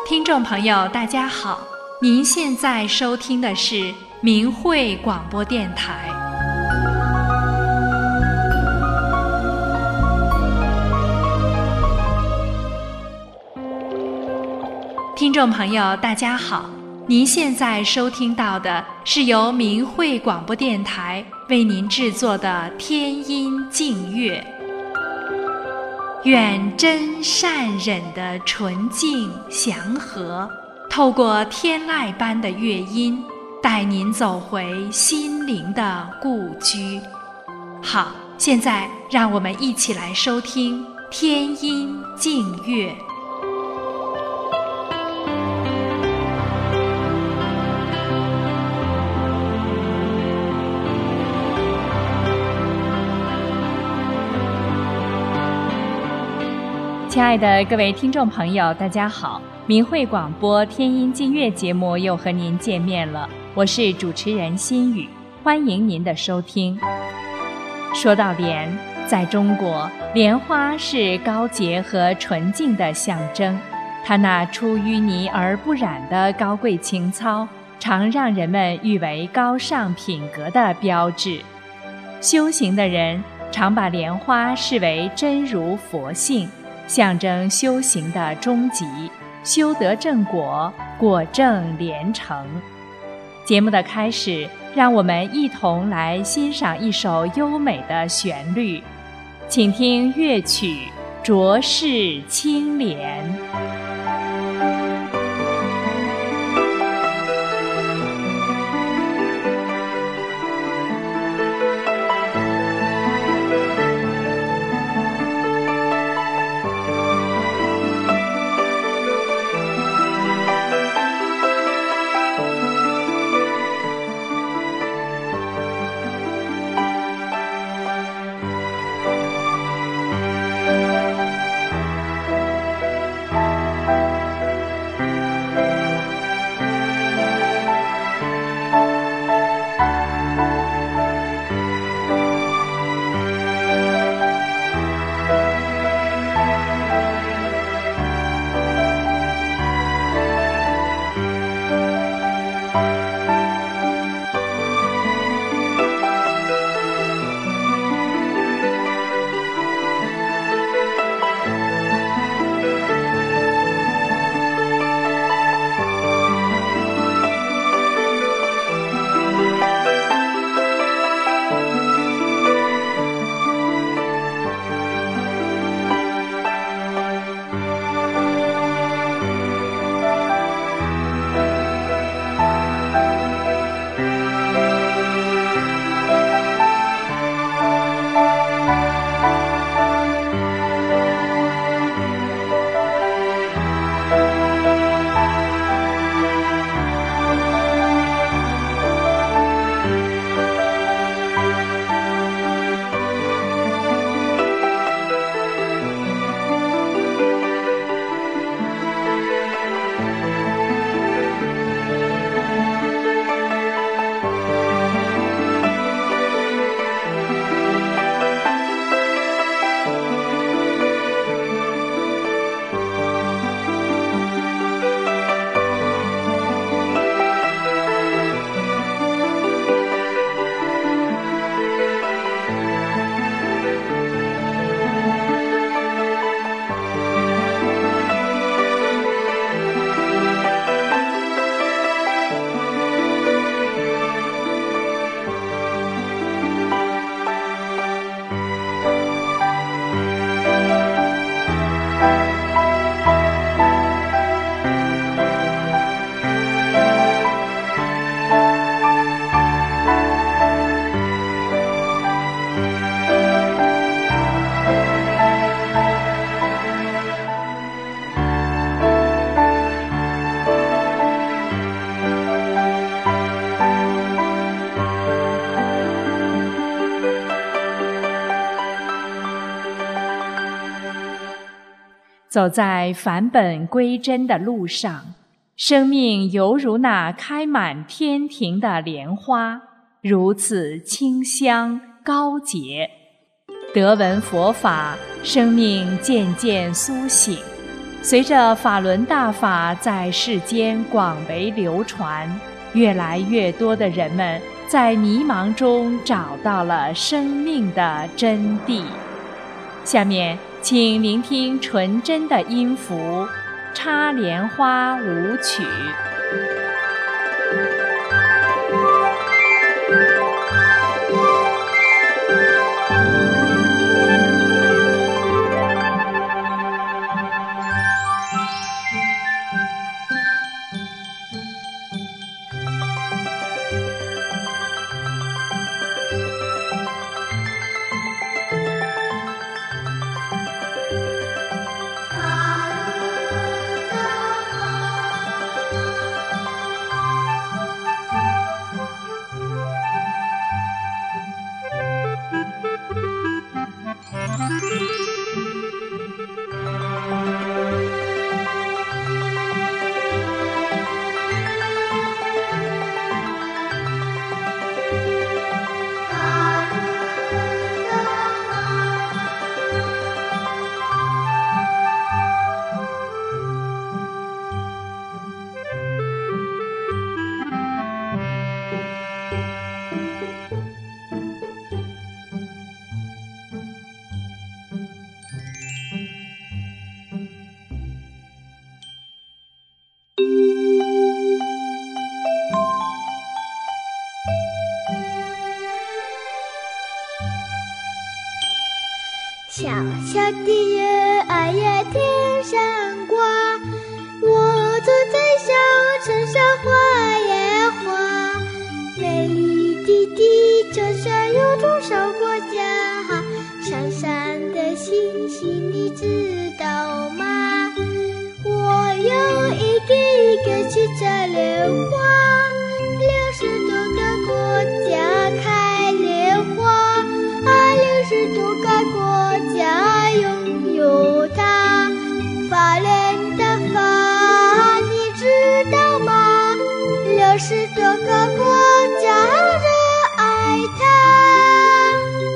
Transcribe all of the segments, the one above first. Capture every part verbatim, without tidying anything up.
听众朋友大家好，您现在收听的是明慧广播电台。听众朋友大家好，您现在收听到的是由明慧广播电台为您制作的天音净乐。愿真善忍的纯净祥和，透过天籁般的乐音，带您走回心灵的故居。好，现在让我们一起来收听天音净乐。亲爱的各位听众朋友大家好，明慧广播天音净乐节目又和您见面了，我是主持人心雨，欢迎您的收听。说到莲，在中国，莲花是高洁和纯净的象征，它那出淤泥而不染的高贵情操，常让人们誉为高尚品格的标志。修行的人常把莲花视为真如佛性，象征修行的终极，修得正果，果正莲成。节目的开始，让我们一同来欣赏一首优美的旋律，请听乐曲《浊世青莲》。走在返本归真的路上，生命犹如那开满天庭的莲花，如此清香高洁。得闻佛法，生命渐渐苏醒， 随着法轮大法在世间广为流传，越来越多的人们在迷茫中找到了生命的真谛。下面请聆听纯真的音符《插莲花舞曲》。 小小的月儿呀天上挂，我坐在小城上画呀画。美丽的地球上有多少国家？闪闪的星星你知道吗？我要一个一个去摘莲花，六十多个国家开莲花啊，六十多个国家拥有它。法轮大法你知道吗？六十多个国家热爱它。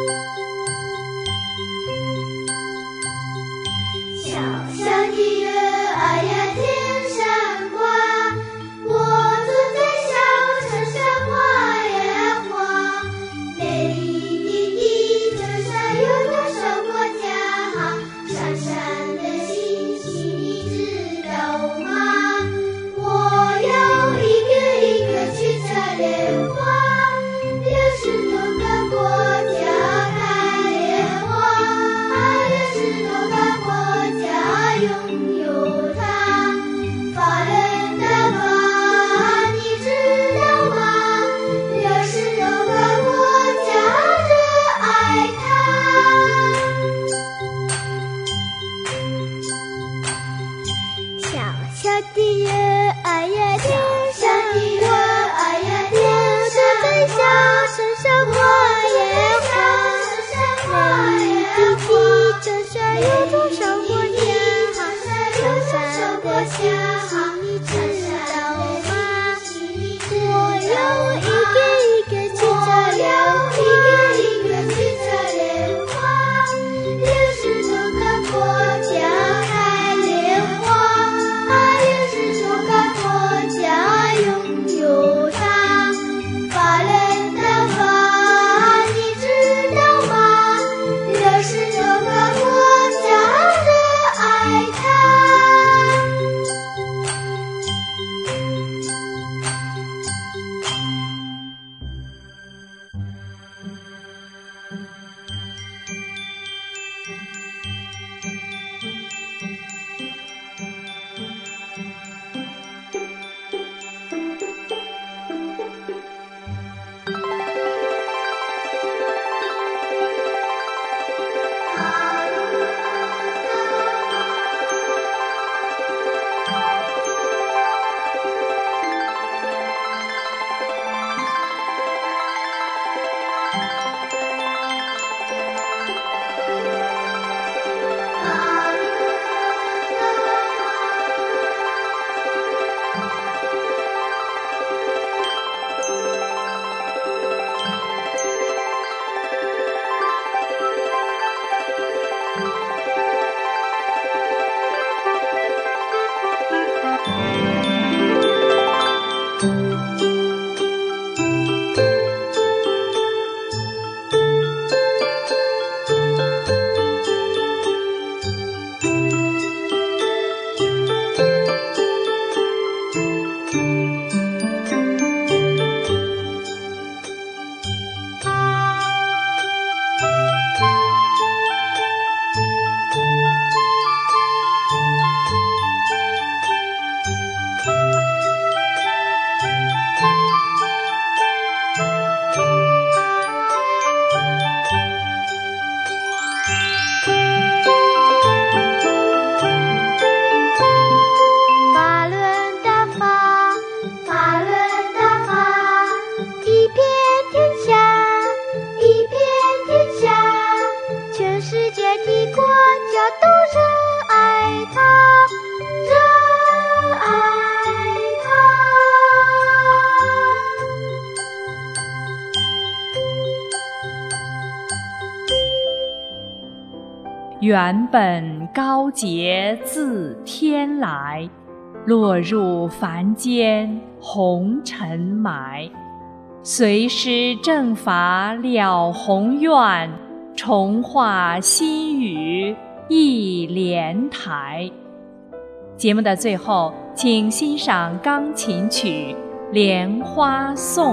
小小的月儿呀天上挂，我坐在小城上画呀画。美丽的地球上有多少国家？闪闪的星星你知道吗？我要一个一个去采莲花，六十多个国家开莲花啊，六十多个国家拥有它。法轮大法你知道吗？六十多个国家热爱它。小小的月儿呀天上挂，我坐在小城上画呀画。美丽的地球上有多少国家？闪闪的星星你知道吗？我要一个一个去摘莲花，一个一个去采莲花。六十多个国家开莲花啊，六十多个国家拥有它。法轮大法你知道吗？六十多个国家热爱它。 原本高洁自天来，落入凡间红尘埋。随师正法了宏愿，重化心语忆莲台。节目的最后，请欣赏钢琴曲《莲花颂》。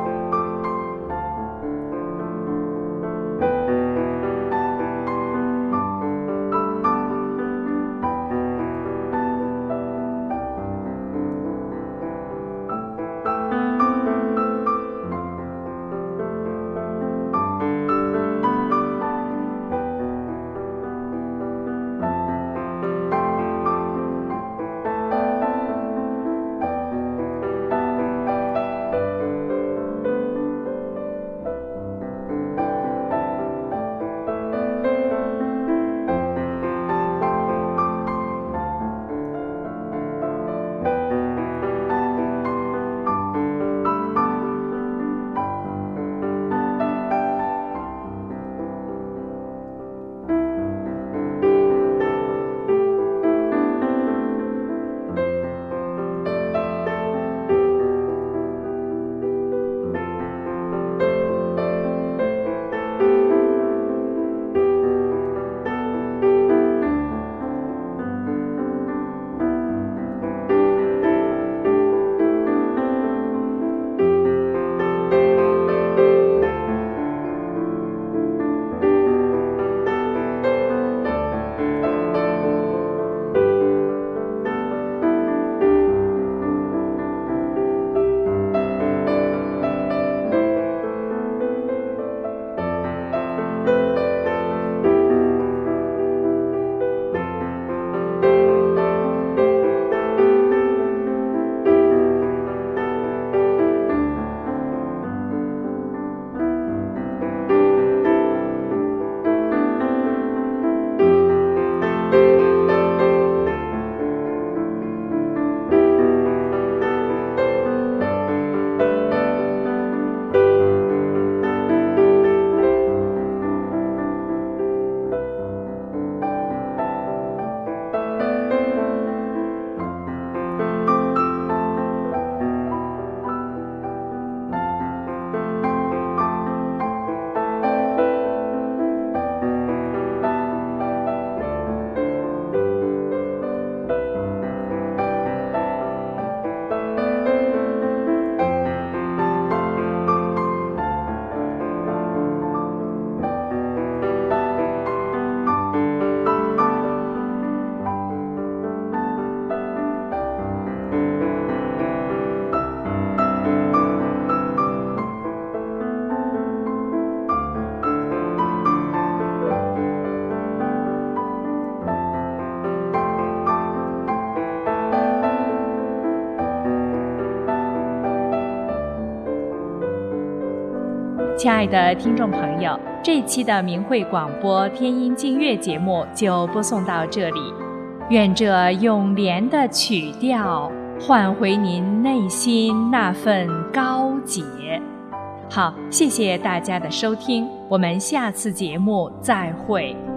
亲爱的听众朋友，这一期的明慧广播天音净月节目就播送到这里。愿这咏莲的曲调唤回您内心那份高洁。好，谢谢大家的收听，我们下次节目再会。